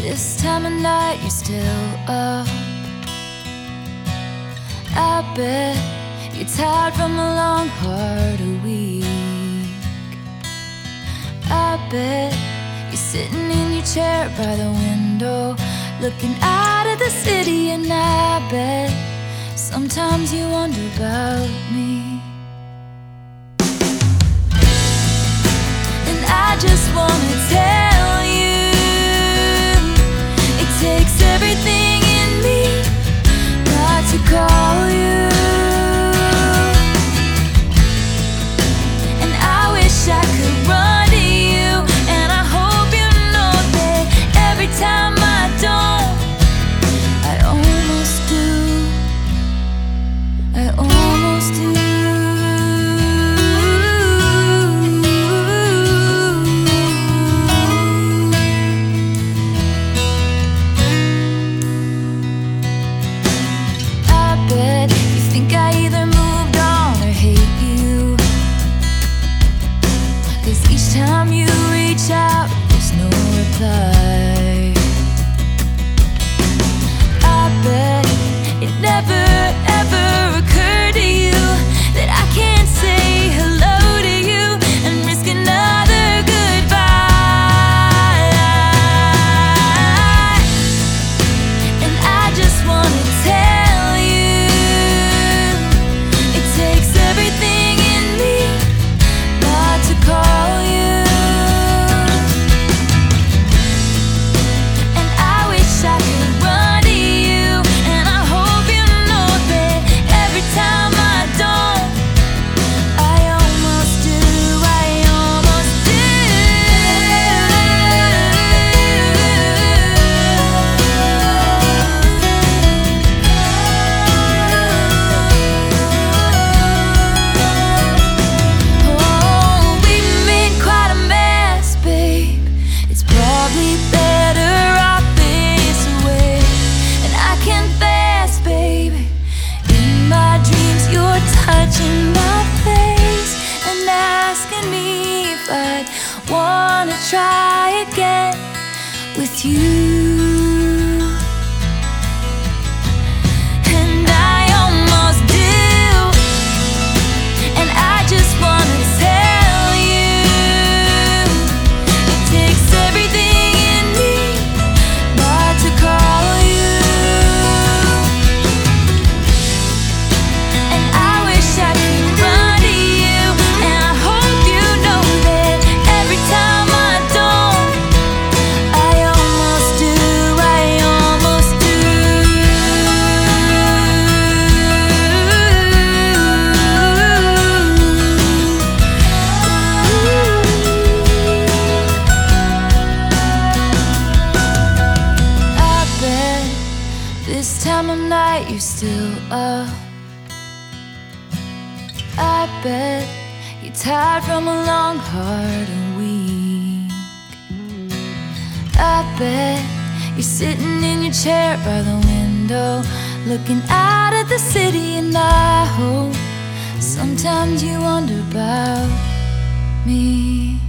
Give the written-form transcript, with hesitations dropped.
This time of night you're still up. I bet you're tired from a long, hard week. I bet you're sitting in your chair by the window, looking out at the city. And I bet sometimes you wonder about me. And I just wanna tell you, it takes everything in me not to call you. And I wish I could run to you, and I hope you know that every time I don't, I almost do. I almost do. Time you reach out, there's no reply. I bet it never ever occurred to you that I can't say hello to you and risk another goodbye. And I just wanna tell you, it takes everything in me not to call you. Touching my face and asking me if I'd wanna try again with you. And I almost do. And I just wanna tell you, it takes everything in me not to call you. This time of night you're still up. I bet you're tired from a long, hard week. I bet you're sitting in your chair by the window, looking out at the city. And I hope sometimes you wonder about me.